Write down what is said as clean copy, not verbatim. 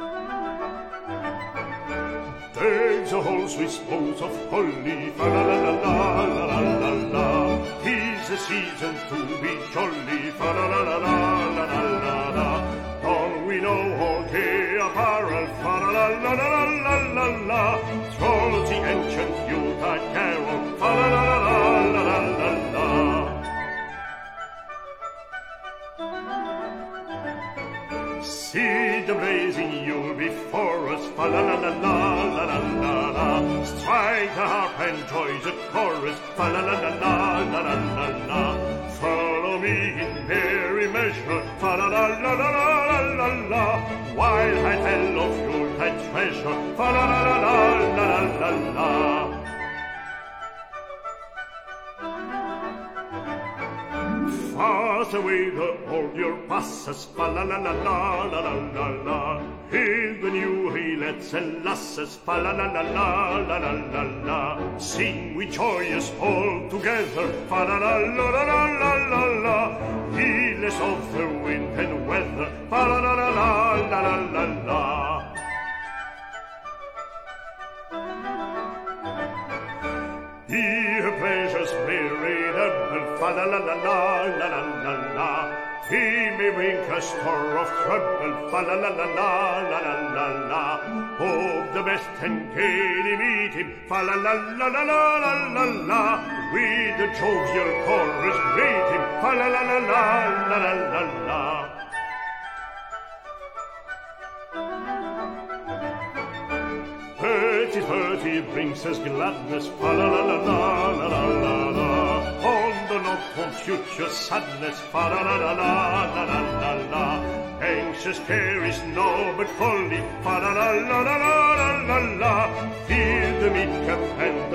There's a whole Swiss boat of holly, fa la la la la la la la la. 'Tis a season to be jolly, fa la la la la la la la la. Don't we know all gay apparel, fa la la la la la la la. Through the ancient Yuletide carol, fa la la la la la la la. See the blazing Yule before us, fa la la la la la la la la. Strike the harp and join the chorus, fa la la la la la la la la. Follow me in merry measure, fa la la la la la la la. While I tell of Yuletide treasure, fa la la la la la la la la. Fast away the old year passes, fa la la la la la la la la. Hail the new hay lads and lasses, fa la la la la la la la la. Sing we joyous all together, fa la la la la la la la la. Heedless of the wind and weather, fa la la la la la la la la. Dear pleasures merry double, fa la la la la la la la la. He may bring a store of trouble, fa la la la la la la la la. Hope the best and gaily meet him, fa la la la la la la la la. With the jovial chorus greet him, fa la la la la la la la la. Bertie brings us gladness, fa la la la la la la la la. On the note from future sadness, fa la la la la la la la la. Anxious care is no but folly, fa la la la la la la la la. Feel the meat cup and